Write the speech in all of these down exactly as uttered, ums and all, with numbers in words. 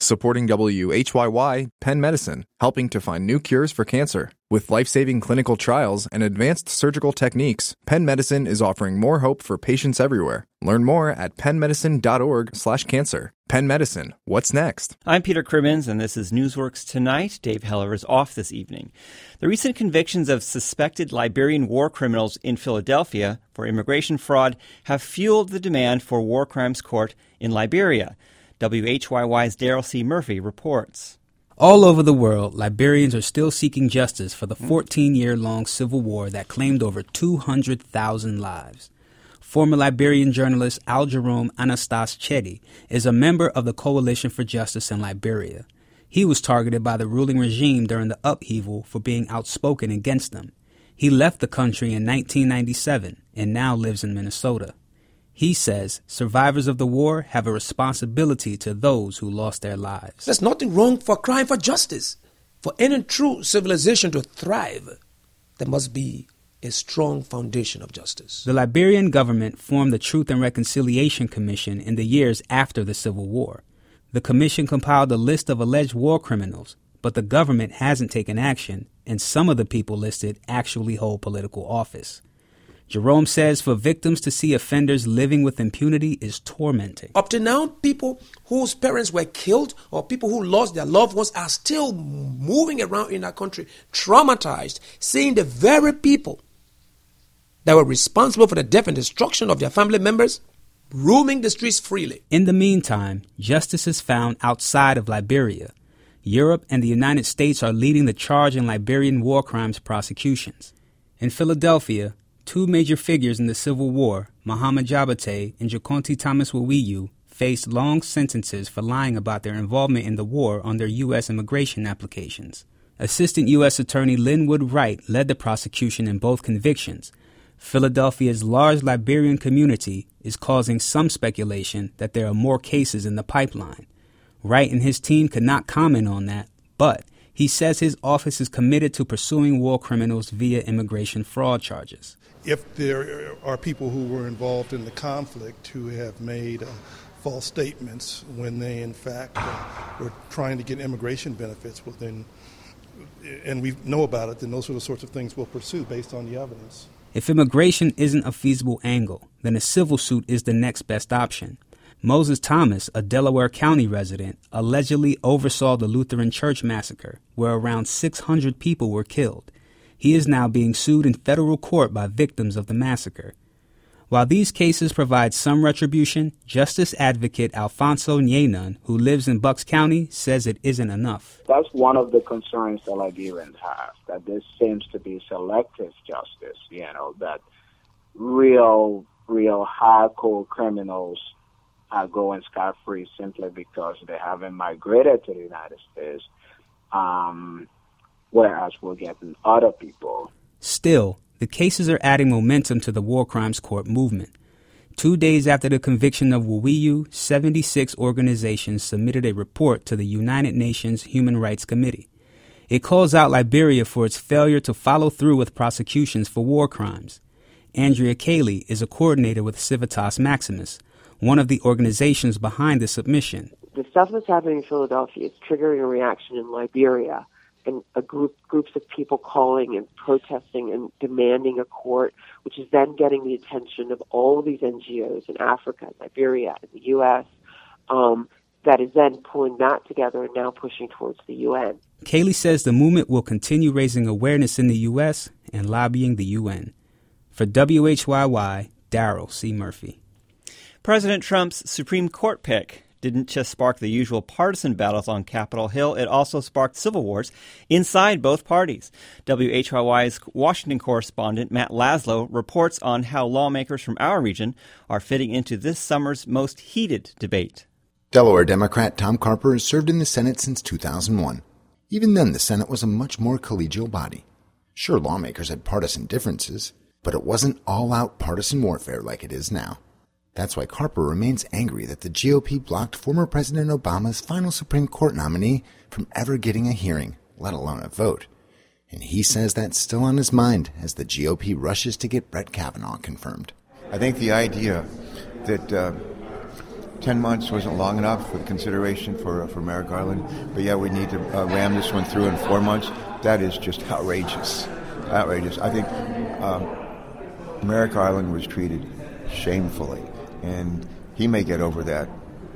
Supporting W H Y Y, Penn Medicine, helping to find new cures for cancer. With life-saving clinical trials and advanced surgical techniques, Penn Medicine is offering more hope for patients everywhere. Learn more at pennmedicine.org slash cancer. Penn Medicine, what's next? I'm Peter Crimmins, and this is Newsworks Tonight. Dave Heller is off this evening. The recent convictions of suspected Liberian war criminals in Philadelphia for immigration fraud have fueled the demand for war crimes court in Liberia. W H Y Y's Daryl C. Murphy reports. All over the world, Liberians are still seeking justice for the fourteen-year-long civil war that claimed over two hundred thousand lives. Former Liberian journalist Al Jerome Anastas Chedi is a member of the Coalition for Justice in Liberia. He was targeted by the ruling regime during the upheaval for being outspoken against them. He left the country in nineteen ninety-seven and now lives in Minnesota. He says survivors of the war have a responsibility to those who lost their lives. There's nothing wrong for crying for justice. For any true civilization to thrive, there must be a strong foundation of justice. The Liberian government formed the Truth and Reconciliation Commission in the years after the Civil War. The commission compiled a list of alleged war criminals, but the government hasn't taken action, and some of the people listed actually hold political office. Jerome says for victims to see offenders living with impunity is tormenting. Up to now, people whose parents were killed or people who lost their loved ones are still moving around in our country, traumatized, seeing the very people that were responsible for the death and destruction of their family members roaming the streets freely. In the meantime, justice is found outside of Liberia. Europe and the United States are leading the charge in Liberian war crimes prosecutions. In Philadelphia, two major figures in the Civil War, Muhammad Jabate and Jokonte Thomas Wawiyu, faced long sentences for lying about their involvement in the war on their U S immigration applications. Assistant U S Attorney Linwood Wright led the prosecution in both convictions. Philadelphia's large Liberian community is causing some speculation that there are more cases in the pipeline. Wright and his team could not comment on that, but he says his office is committed to pursuing war criminals via immigration fraud charges. If there are people who were involved in the conflict who have made uh, false statements when they, in fact, uh, were trying to get immigration benefits, well, then, and we know about it, then those are the sorts of things we'll pursue based on the evidence. If immigration isn't a feasible angle, then a civil suit is the next best option. Moses Thomas, a Delaware County resident, allegedly oversaw the Lutheran Church massacre, where around six hundred people were killed. He is now being sued in federal court by victims of the massacre. While these cases provide some retribution, justice advocate Alfonso Nyenan, who lives in Bucks County, says it isn't enough. That's one of the concerns that Liberians have, that this seems to be selective justice, you know, that real, real hardcore criminals are going scot-free simply because they haven't migrated to the United States. Um... whereas we're getting other people. Still, the cases are adding momentum to the War Crimes Court movement. Two days after the conviction of Wawiyu, seventy-six organizations submitted a report to the United Nations Human Rights Committee. It calls out Liberia for its failure to follow through with prosecutions for war crimes. Andrea Cayley is a coordinator with Civitas Maximus, one of the organizations behind the submission. The stuff that's happening in Philadelphia is triggering a reaction in Liberia. And a group, groups of people calling and protesting and demanding a court, which is then getting the attention of all of these N G Os in Africa, Liberia, and the U S, um, that is then pulling that together and now pushing towards the U N. Cayley says the movement will continue raising awareness in the U S and lobbying the U N. For W H Y Y, Daryl C. Murphy. President Trump's Supreme Court pick didn't just spark the usual partisan battles on Capitol Hill, it also sparked civil wars inside both parties. W H Y Y's Washington correspondent Matt Laszlo reports on how lawmakers from our region are fitting into this summer's most heated debate. Delaware Democrat Tom Carper has served in the Senate since two thousand one. Even then, the Senate was a much more collegial body. Sure, lawmakers had partisan differences, but it wasn't all-out partisan warfare like it is now. That's why Carper remains angry that the G O P blocked former President Obama's final Supreme Court nominee from ever getting a hearing, let alone a vote. And he says that's still on his mind as the G O P rushes to get Brett Kavanaugh confirmed. I think the idea that uh, ten months wasn't long enough for consideration for for Merrick Garland, but yeah, we need to uh, ram this one through in four months. That is just outrageous, outrageous. I think um, Merrick Garland was treated shamefully, and he may get over that.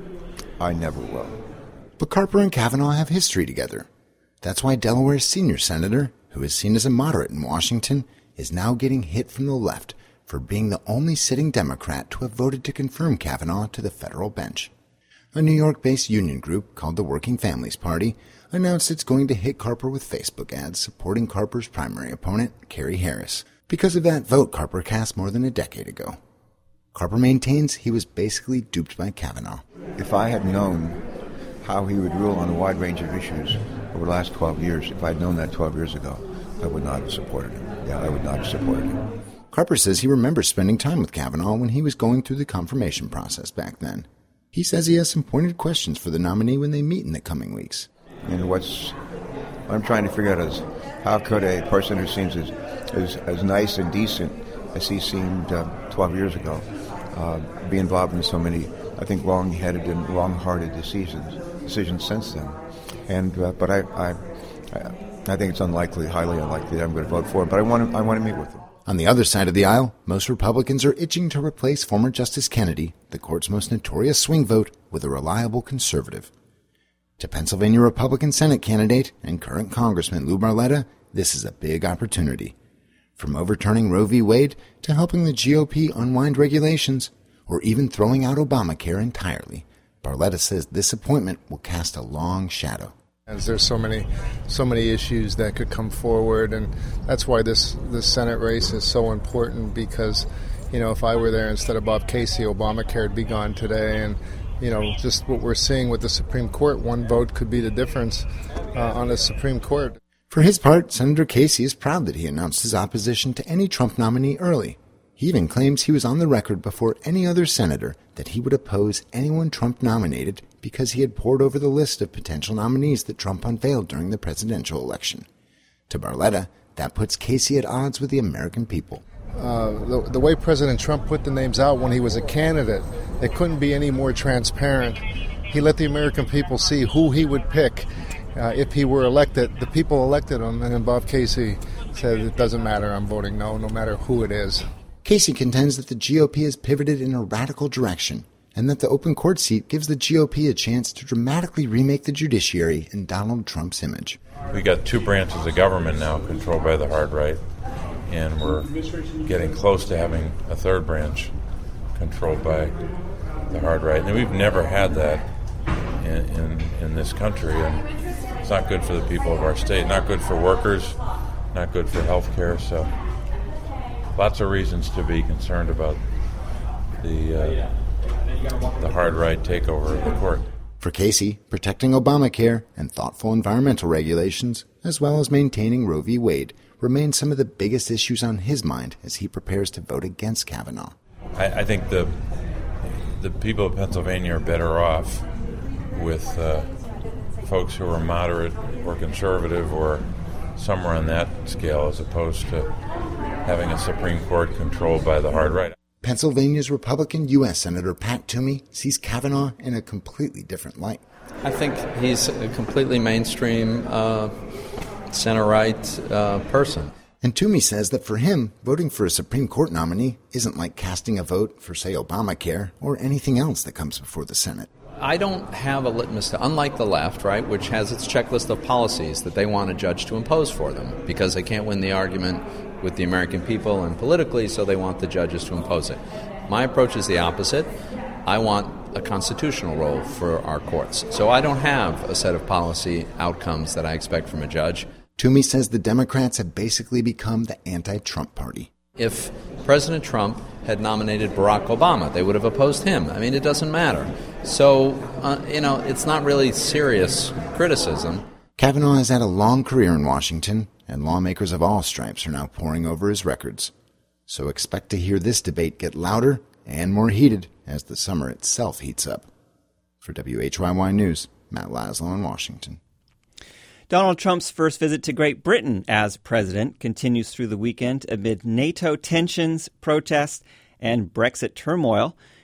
I never will. But Carper and Kavanaugh have history together. That's why Delaware's senior senator, who is seen as a moderate in Washington, is now getting hit from the left for being the only sitting Democrat to have voted to confirm Kavanaugh to the federal bench. A New York-based union group called the Working Families Party announced it's going to hit Carper with Facebook ads supporting Carper's primary opponent, Kerry Harris, because of that vote Carper cast more than a decade ago. Carper maintains he was basically duped by Kavanaugh. If I had known how he would rule on a wide range of issues over the last twelve years, if I had known that twelve years ago, I would not have supported him. Yeah, I would not have supported him. Carper says he remembers spending time with Kavanaugh when he was going through the confirmation process back then. He says he has some pointed questions for the nominee when they meet in the coming weeks. And what's what I'm trying to figure out is how could a person who seems as as, as nice and decent as he seemed uh, twelve years ago uh, be involved in so many, I think, wrong-headed and wrong-hearted decisions decisions since then. And uh, but I, I I think it's unlikely, highly unlikely that I'm going to vote for him. But I want to I want to meet with him. On the other side of the aisle, most Republicans are itching to replace former Justice Kennedy, the court's most notorious swing vote, with a reliable conservative. To Pennsylvania Republican Senate candidate and current Congressman Lou Barletta, this is a big opportunity. From overturning Roe v. Wade to helping the G O P unwind regulations, or even throwing out Obamacare entirely, Barletta says this appointment will cast a long shadow. As there's so many, so many issues that could come forward, and that's why this this Senate race is so important. Because, you know, if I were there instead of Bob Casey, Obamacare would be gone today, and you know, just what we're seeing with the Supreme Court, one vote could be the difference uh, on the Supreme Court. For his part, Senator Casey is proud that he announced his opposition to any Trump nominee early. He even claims he was on the record before any other senator that he would oppose anyone Trump nominated because he had pored over the list of potential nominees that Trump unveiled during the presidential election. To Barletta, that puts Casey at odds with the American people. Uh, the, the way President Trump put the names out when he was a candidate, it couldn't be any more transparent. He let the American people see who he would pick uh, if he were elected. The people elected him, and then Bob Casey said, it doesn't matter, I'm voting no, no matter who it is. Casey contends that the G O P has pivoted in a radical direction, and that the open court seat gives the G O P a chance to dramatically remake the judiciary in Donald Trump's image. We got two branches of government now controlled by the hard right, and we're getting close to having a third branch controlled by the hard right. And we've never had that in, in, in this country, and it's not good for the people of our state, not good for workers, not good for health care, so lots of reasons to be concerned about the uh, the hard right takeover of the court. For Casey, protecting Obamacare and thoughtful environmental regulations, as well as maintaining Roe v. Wade, remain some of the biggest issues on his mind as he prepares to vote against Kavanaugh. I, I think the the people of Pennsylvania are better off with uh, folks who are moderate or conservative or somewhere on that scale, as opposed to having a Supreme Court controlled by the hard right. Pennsylvania's Republican U S Senator Pat Toomey sees Kavanaugh in a completely different light. I think he's a completely mainstream, uh, center-right uh, person. And Toomey says that for him, voting for a Supreme Court nominee isn't like casting a vote for, say, Obamacare or anything else that comes before the Senate. I don't have a litmus test, unlike the left, right, which has its checklist of policies that they want a judge to impose for them because they can't win the argument with the American people and politically, so they want the judges to impose it. My approach is the opposite. I want a constitutional role for our courts. So I don't have a set of policy outcomes that I expect from a judge. Toomey says the Democrats have basically become the anti-Trump party. If President Trump had nominated Barack Obama, they would have opposed him. I mean, it doesn't matter. So, uh, you know, it's not really serious criticism. Kavanaugh has had a long career in Washington, and lawmakers of all stripes are now poring over his records. So expect to hear this debate get louder and more heated as the summer itself heats up. For W H Y Y News, Matt Laszlo in Washington. Donald Trump's first visit to Great Britain as president continues through the weekend amid NATO tensions, protests, and Brexit turmoil.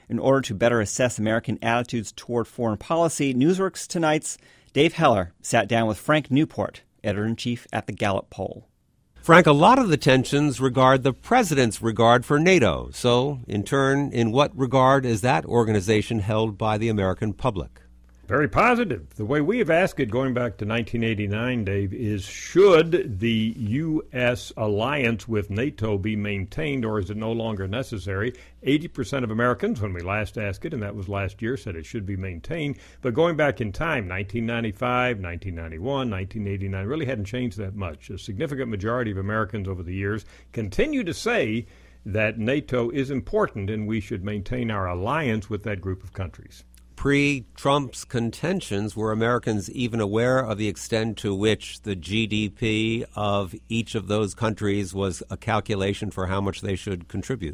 In order to better assess American attitudes toward foreign policy, Newsworks Tonight's Dave Heller sat down with Frank Newport, editor-in-chief at the Gallup poll. Frank, a lot of the tensions regard the president's regard for NATO. So, in turn, in what regard is that organization held by the American public? Very positive. The way we have asked it going back to nineteen eighty-nine, Dave, is should the U S alliance with NATO be maintained or is it no longer necessary? eighty percent of Americans, when we last asked it, and that was last year, said it should be maintained. But going back in time, nineteen ninety-five, nineteen ninety-one, nineteen eighty-nine, really hadn't changed that much. A significant majority of Americans over the years continue to say that NATO is important and we should maintain our alliance with that group of countries. Pre-Trump's contentions, were Americans even aware of the extent to which the G D P of each of those countries was a calculation for how much they should contribute?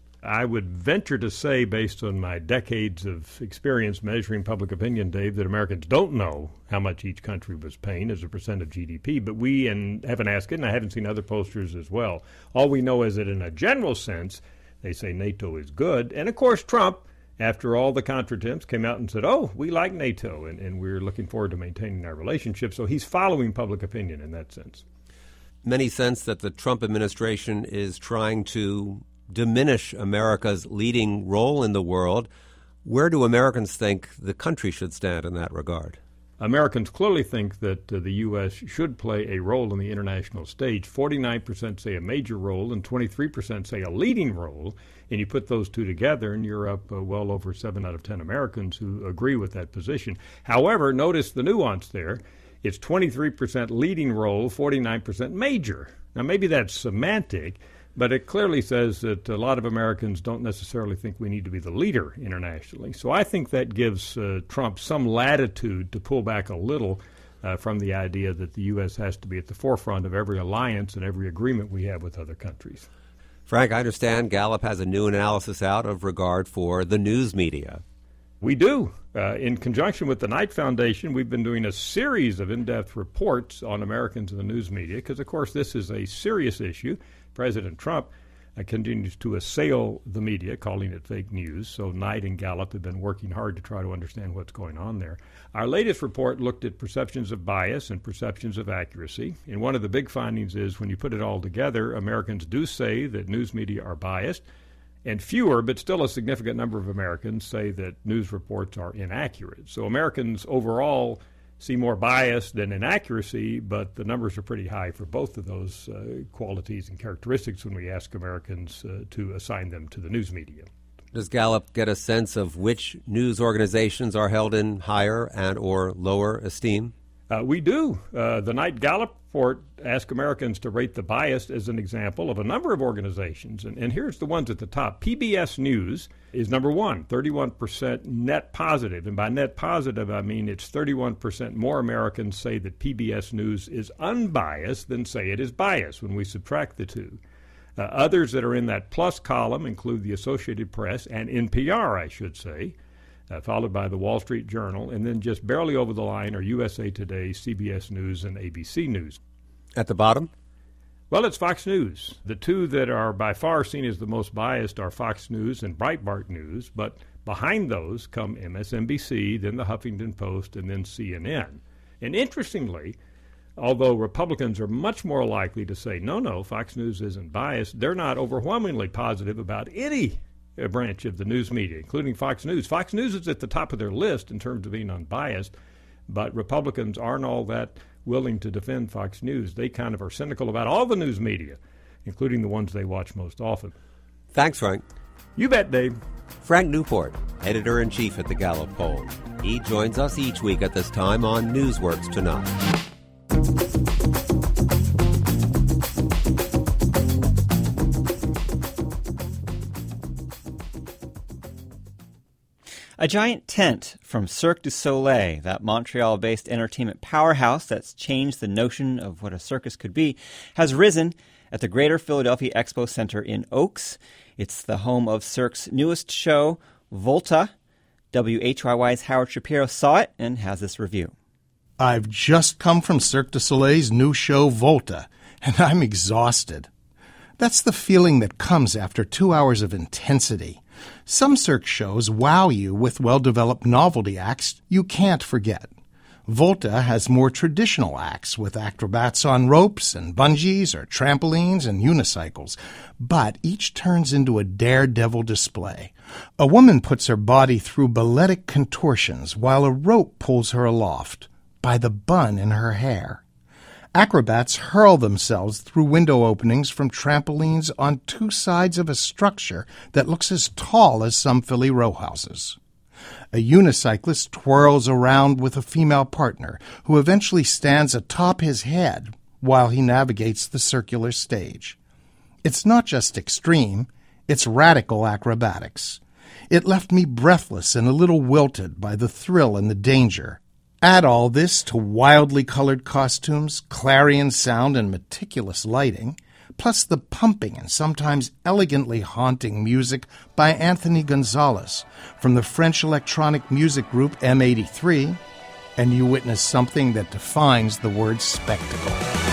I would venture to say, based on my decades of experience measuring public opinion, Dave, that Americans don't know how much each country was paying as a percent of G D P. But we and haven't asked it, and I haven't seen other pollsters as well. All we know is that in a general sense, they say NATO is good. And, of course, Trump, after all the contretemps, came out and said, oh, we like NATO, and, and we're looking forward to maintaining our relationship. So he's following public opinion in that sense. Many sense that the Trump administration is trying to diminish America's leading role in the world. Where do Americans think the country should stand in that regard? Americans clearly think that uh, the U S should play a role in the international stage. forty-nine percent say a major role and twenty-three percent say a leading role. And you put those two together and you're up uh, well over seven out of ten Americans who agree with that position. However, notice the nuance there. It's twenty-three percent leading role, forty-nine percent major. Now, maybe that's semantic, but it clearly says that a lot of Americans don't necessarily think we need to be the leader internationally. So I think that gives uh, Trump some latitude to pull back a little uh, from the idea that the U S has to be at the forefront of every alliance and every agreement we have with other countries. Frank, I understand Gallup has a new analysis out of regard for the news media. We do. Uh, in conjunction with the Knight Foundation, we've been doing a series of in-depth reports on Americans in the news media because, of course, this is a serious issue. President Trump uh, continues to assail the media, calling it fake news. So Knight and Gallup have been working hard to try to understand what's going on there. Our latest report looked at perceptions of bias and perceptions of accuracy. And one of the big findings is when you put it all together, Americans do say that news media are biased. And fewer, but still a significant number of Americans say that news reports are inaccurate. So Americans overall see more bias than inaccuracy, but the numbers are pretty high for both of those uh, qualities and characteristics when we ask Americans uh, to assign them to the news media. Does Gallup get a sense of which news organizations are held in higher and or lower esteem? Uh, we do. Uh, the Knight Gallup report asks Americans to rate the bias as an example of a number of organizations. And, and here's the ones at the top. P B S News is number one, thirty-one percent net positive. And by net positive, I mean it's thirty-one percent more Americans say that P B S News is unbiased than say it is biased when we subtract the two. Uh, others that are in that plus column include the Associated Press and N P R, I should say. Uh, followed by the Wall Street Journal, and then just barely over the line are U S A Today, C B S News, and A B C News. At the bottom? Well, it's Fox News. The two that are by far seen as the most biased are Fox News and Breitbart News, but behind those come M S N B C, then the Huffington Post, and then C N N. And interestingly, although Republicans are much more likely to say, no, no, Fox News isn't biased, they're not overwhelmingly positive about any a branch of the news media, including Fox News. Fox News is at the top of their list in terms of being unbiased, but Republicans aren't all that willing to defend Fox News. They kind of are cynical about all the news media, including the ones they watch most often. Thanks, Frank. You bet, Dave. Frank Newport, editor-in-chief at the Gallup poll. He joins us each week at this time on Newsworks Tonight. A giant tent from Cirque du Soleil, that Montreal-based entertainment powerhouse that's changed the notion of what a circus could be, has risen at the Greater Philadelphia Expo Center in Oaks. It's the home of Cirque's newest show, Volta. W H Y Y's Howard Shapiro saw it and has this review. I've just come from Cirque du Soleil's new show, Volta, and I'm exhausted. That's the feeling that comes after two hours of intensity, Some Cirque shows wow you with well-developed novelty acts you can't forget. Volta has more traditional acts with acrobats on ropes and bungees or trampolines and unicycles, but each turns into a daredevil display. A woman puts her body through balletic contortions while a rope pulls her aloft by the bun in her hair. Acrobats hurl themselves through window openings from trampolines on two sides of a structure that looks as tall as some Philly row houses. A unicyclist twirls around with a female partner who eventually stands atop his head while he navigates the circular stage. It's not just extreme, it's radical acrobatics. It left me breathless and a little wilted by the thrill and the danger. Add all this to wildly colored costumes, clarion sound, and meticulous lighting, plus the pumping and sometimes elegantly haunting music by Anthony Gonzalez from the French electronic music group M eighty-three, and you witness something that defines the word spectacle.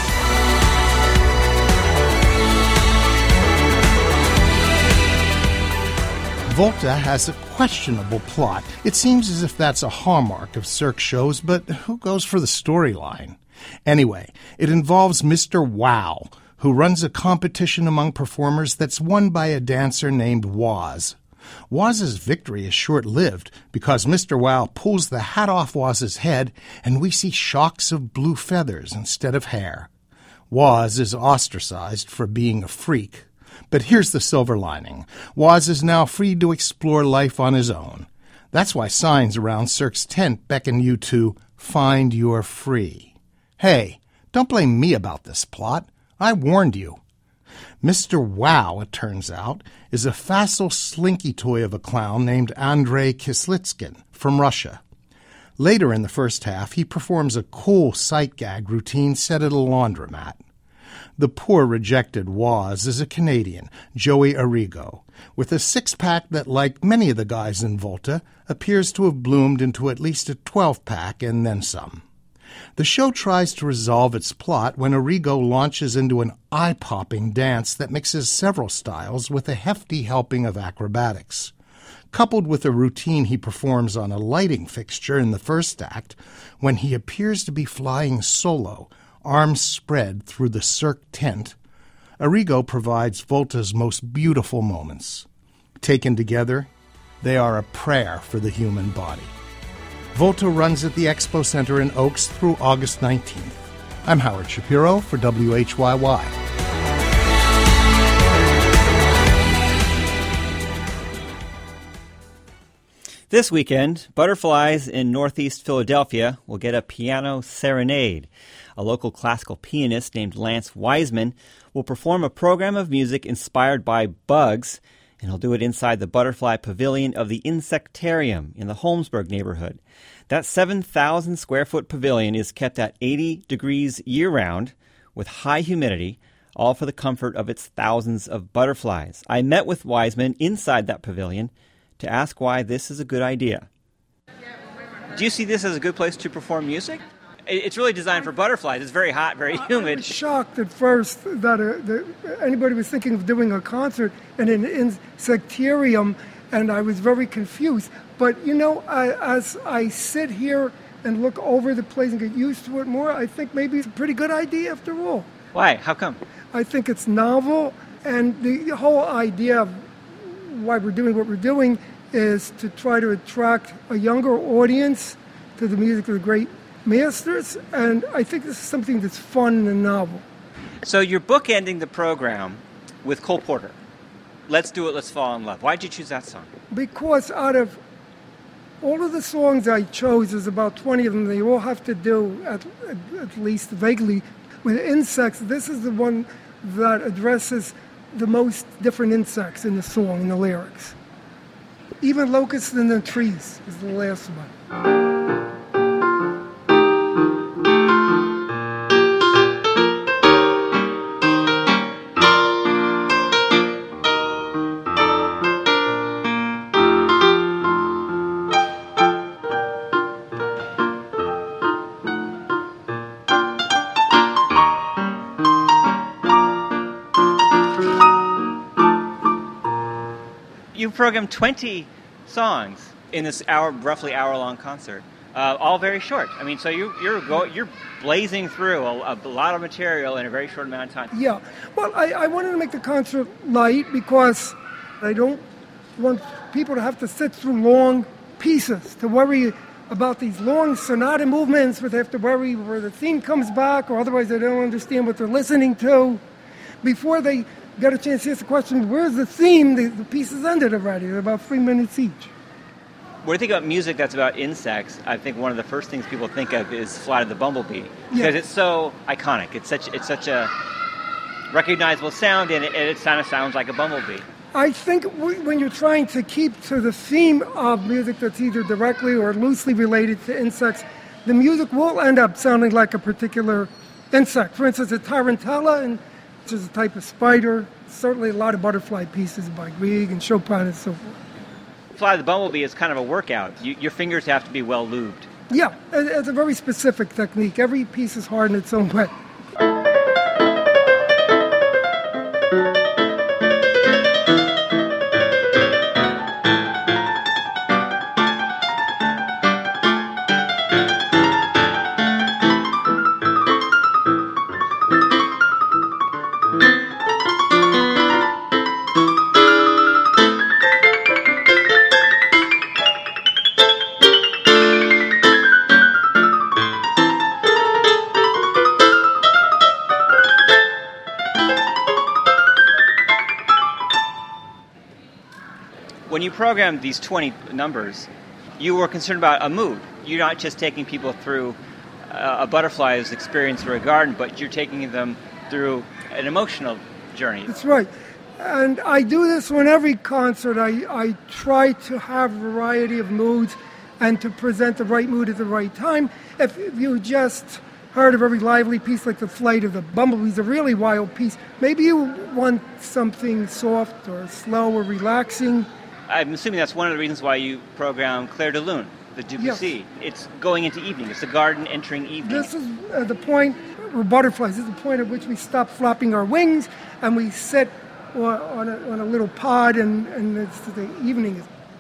Volta has a questionable plot. It seems as if that's a hallmark of Cirque shows, but who goes for the storyline? Anyway, it involves Mister Wow, who runs a competition among performers that's won by a dancer named Woz. Woz's victory is short-lived because Mister Wow pulls the hat off Woz's head and we see shocks of blue feathers instead of hair. Woz is ostracized for being a freak. But here's the silver lining. Woz is now free to explore life on his own. That's why signs around Cirque's tent beckon you to find your free. Hey, don't blame me about this plot. I warned you. Mister Wow, it turns out, is a facile slinky toy of a clown named Andrei Kislitskin from Russia. Later in the first half, he performs a cool sight gag routine set at a laundromat. The poor rejected Woz is a Canadian, Joey Arrigo, with a six-pack that, like many of the guys in Volta, appears to have bloomed into at least a twelve-pack and then some. The show tries to resolve its plot when Arrigo launches into an eye-popping dance that mixes several styles with a hefty helping of acrobatics. Coupled with a routine he performs on a lighting fixture in the first act, when he appears to be flying solo, arms spread through the Cirque tent, Arrigo provides Volta's most beautiful moments. Taken together, they are a prayer for the human body. Volta runs at the Expo Center in Oaks through August nineteenth. I'm Howard Shapiro for W H Y Y. This weekend, butterflies in Northeast Philadelphia will get a piano serenade. A local classical pianist named Lance Wiseman will perform a program of music inspired by bugs, and he'll do it inside the Butterfly Pavilion of the Insectarium in the Holmesburg neighborhood. That seven thousand square foot pavilion is kept at eighty degrees year-round with high humidity, all for the comfort of its thousands of butterflies. I met with Wiseman inside that pavilion to ask why this is a good idea. Do you see this as a good place to perform music? It's really designed for butterflies. It's very hot, very humid. I was shocked at first that, uh, that anybody was thinking of doing a concert in an insectarium, and I was very confused. But, you know, I, as I sit here and look over the place and get used to it more, I think maybe it's a pretty good idea after all. Why? How come? I think it's novel, and the whole idea of why we're doing what we're doing is to try to attract a younger audience to the music of the great masters, and I think this is something that's fun and novel. So you're bookending the program with Cole Porter. Let's Do It, Let's Fall in Love. Why did you choose that song? Because out of all of the songs I chose, there's about twenty of them, they all have to do, at, at least vaguely, with insects. This is the one that addresses the most different insects in the song, in the lyrics. Even Locusts in the Trees is the last one. You programmed twenty songs in this hour, roughly hour-long concert, uh, all very short. I mean, so you, you're go, you're blazing through a, a lot of material in a very short amount of time. Yeah. Well, I, I wanted to make the concert light because I don't want people to have to sit through long pieces, to worry about these long sonata movements, where they have to worry where the theme comes back, or otherwise they don't understand what they're listening to. Before they get a chance to ask the question, where's the theme? The, the pieces ended already. They're about three minutes each. When you think about music that's about insects, I think one of the first things people think of is Flight of the Bumblebee, because Yeah. it's so iconic. It's such it's such a recognizable sound, and it, and it kind of sounds like a bumblebee. I think w- when you're trying to keep to the theme of music that's either directly or loosely related to insects, the music will end up sounding like a particular insect. For instance, a tarantella, and, which is a type of spider. Certainly a lot of butterfly pieces by Grieg and Chopin and so forth. Fly of the Bumblebee is kind of a workout. You, your fingers have to be well lubed. Yeah, it- it's a very specific technique. Every piece is hard in its own way. When you programmed these twenty numbers, you were concerned about a mood. You're not just taking people through uh, a butterfly's experience through a garden, but you're taking them through an emotional journey. That's right. And I do this on every concert. I, I try to have a variety of moods and to present the right mood at the right time. If you just heard a very lively piece like The Flight of the Bumblebees, a really wild piece, maybe you want something soft or slow or relaxing. I'm assuming that's one of the reasons why you program Clair de Lune, the Debussy. Yes. It's going into evening. It's the garden entering evening. This is uh, the point, we're butterflies, this is the point at which we stop flapping our wings and we sit on, on, a, on a little pod, and, and it's the evening is.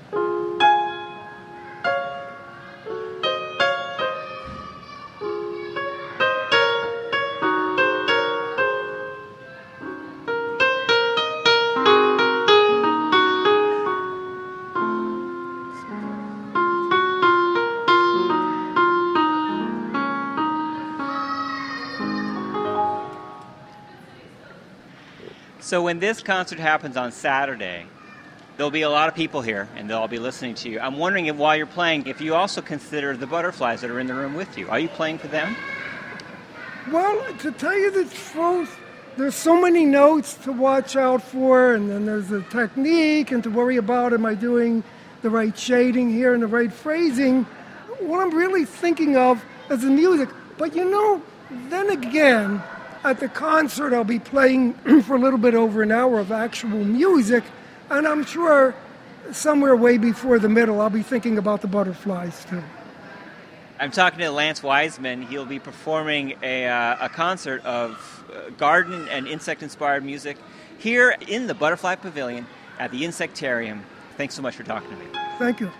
So when this concert happens on Saturday, there'll be a lot of people here, and they'll all be listening to you. I'm wondering if while you're playing, if you also consider the butterflies that are in the room with you. Are you playing for them? Well, to tell you the truth, there's so many notes to watch out for, and then there's the technique, and to worry about, am I doing the right shading here and the right phrasing? What I'm really thinking of is the music. But you know, then again, at the concert, I'll be playing for a little bit over an hour of actual music, and I'm sure somewhere way before the middle, I'll be thinking about the butterflies, too. I'm talking to Lance Wiseman. He'll be performing a, uh, a concert of uh, garden and insect-inspired music here in the Butterfly Pavilion at the Insectarium. Thanks so much for talking to me. Thank you.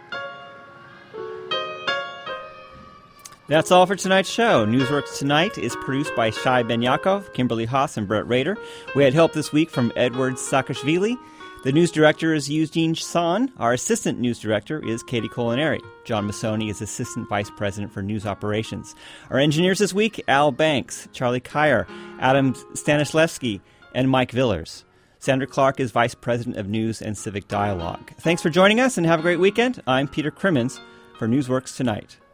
That's all for tonight's show. Newsworks Tonight is produced by Shai Ben Yaakov, Kimberly Haas, and Brett Rader. We had help this week from Edward Saakashvili. The news director is Eugene Son. Our assistant news director is Katie Colinari. John Massoni is assistant vice president for news operations. Our engineers this week, Al Banks, Charlie Kyer, Adam Stanislewski, and Mike Villers. Sandra Clark is vice president of news and civic dialogue. Thanks for joining us, and have a great weekend. I'm Peter Crimmins for Newsworks Tonight.